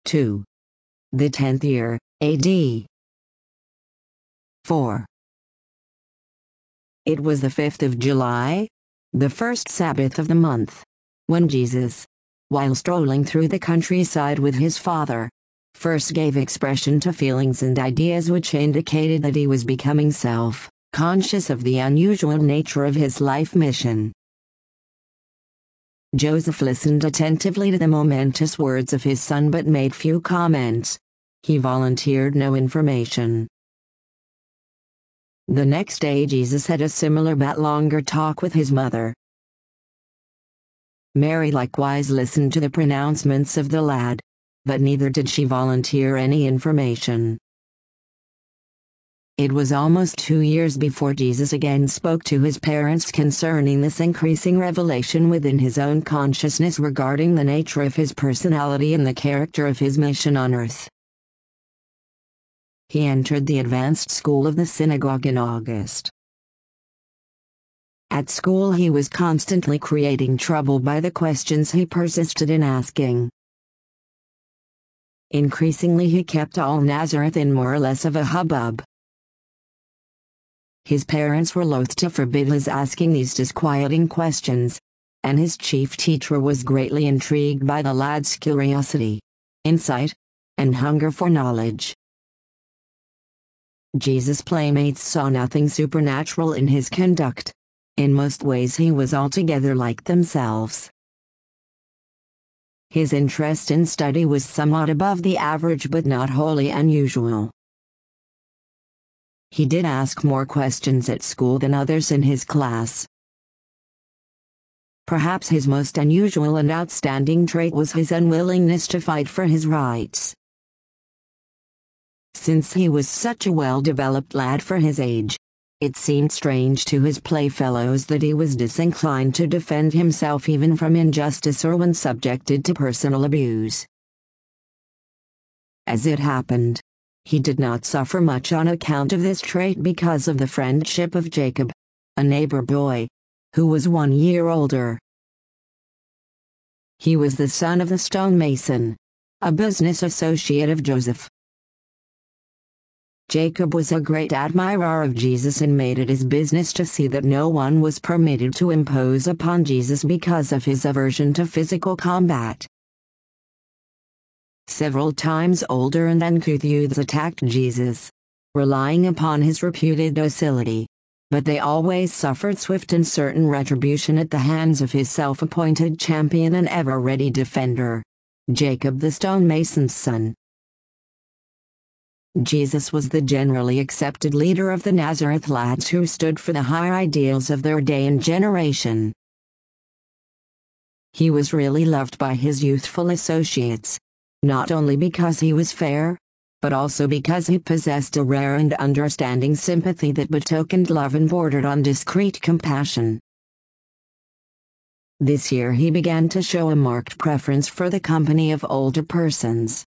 2. The 10th year, AD. 4. It was the 5th of July, the first Sabbath of the month, when Jesus, while strolling through the countryside with his father, first gave expression to feelings and ideas which indicated that he was becoming self-conscious of the unusual nature of his life mission. Joseph listened attentively to the momentous words of his son but made few comments. He volunteered no information. The next day Jesus had a similar but longer talk with his mother. Mary likewise listened to the pronouncements of the lad, but neither did she volunteer any information. It was almost 2 years before Jesus again spoke to his parents concerning this increasing revelation within his own consciousness regarding the nature of his personality and the character of his mission on earth. He entered the advanced school of the synagogue in August. At school he was constantly creating trouble by the questions he persisted in asking. Increasingly he kept all Nazareth in more or less of a hubbub. His parents were loath to forbid his asking these disquieting questions, and his chief teacher was greatly intrigued by the lad's curiosity, insight, and hunger for knowledge. Jesus' playmates saw nothing supernatural in his conduct. In most ways he was altogether like themselves. His interest in study was somewhat above the average but not wholly unusual. He did ask more questions at school than others in his class. Perhaps his most unusual and outstanding trait was his unwillingness to fight for his rights. Since he was such a well-developed lad for his age, it seemed strange to his playfellows that he was disinclined to defend himself even from injustice or when subjected to personal abuse. As it happened, he did not suffer much on account of this trait because of the friendship of Jacob, a neighbor boy, who was 1 year older. He was the son of the stonemason, a business associate of Joseph. Jacob was a great admirer of Jesus and made it his business to see that no one was permitted to impose upon Jesus because of his aversion to physical combat. Several times older and uncouth youths attacked Jesus, relying upon his reputed docility, but they always suffered swift and certain retribution at the hands of his self-appointed champion and ever-ready defender, Jacob the stonemason's son. Jesus was the generally accepted leader of the Nazareth lads who stood for the higher ideals of their day and generation. He was really loved by his youthful associates, not only because he was fair, but also because he possessed a rare and understanding sympathy that betokened love and bordered on discreet compassion. This year he began to show a marked preference for the company of older persons.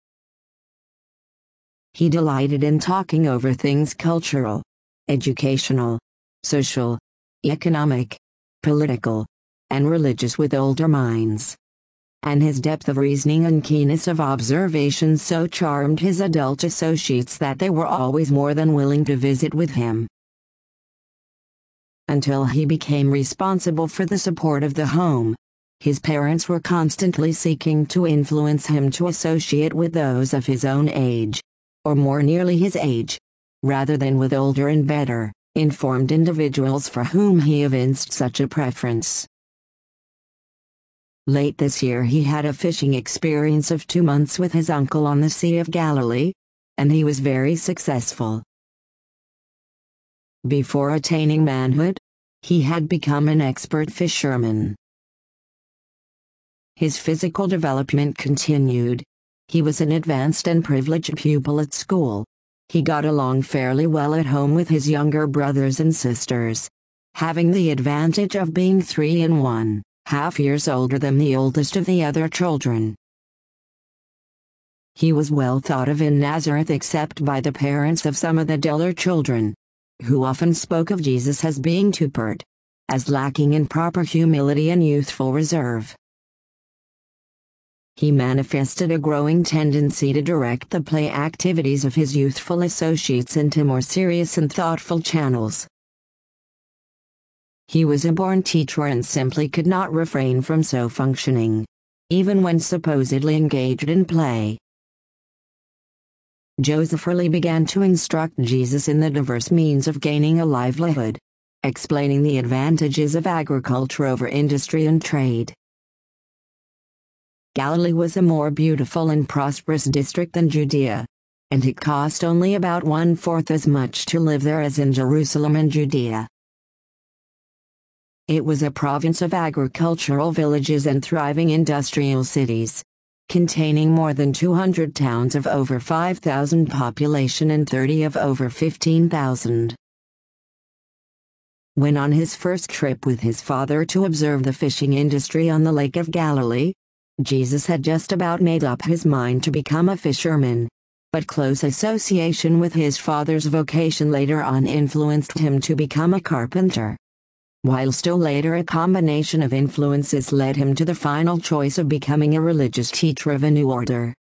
He delighted in talking over things cultural, educational, social, economic, political, and religious with older minds. And his depth of reasoning and keenness of observation so charmed his adult associates that they were always more than willing to visit with him. Until he became responsible for the support of the home, his parents were constantly seeking to influence him to associate with those of his own age, or more nearly his age, rather than with older and better informed individuals for whom he evinced such a preference. Late this year he had a fishing experience of 2 months with his uncle on the Sea of Galilee, and he was very successful. Before attaining manhood, he had become an expert fisherman. His physical development continued. He was an advanced and privileged pupil at school. He got along fairly well at home with his younger brothers and sisters, having the advantage of being 3 and 1/2 years older than the oldest of the other children. He was well thought of in Nazareth except by the parents of some of the duller children, who often spoke of Jesus as being too pert, as lacking in proper humility and youthful reserve. he manifested a growing tendency to direct the play activities of his youthful associates into more serious and thoughtful channels. He was a born teacher and simply could not refrain from so functioning, even when supposedly engaged in play. Joseph early began to instruct Jesus in the diverse means of gaining a livelihood, explaining the advantages of agriculture over industry and trade. Galilee was a more beautiful and prosperous district than Judea, and it cost only about 1/4 as much to live there as in Jerusalem and Judea. It was a province of agricultural villages and thriving industrial cities, containing more than 200 towns of over 5,000 population and 30 of over 15,000. When on his first trip with his father to observe the fishing industry on the Lake of Galilee, Jesus had just about made up his mind to become a fisherman, but close association with his father's vocation later on influenced him to become a carpenter. While still later a combination of influences led him to the final choice of becoming a religious teacher of a new order.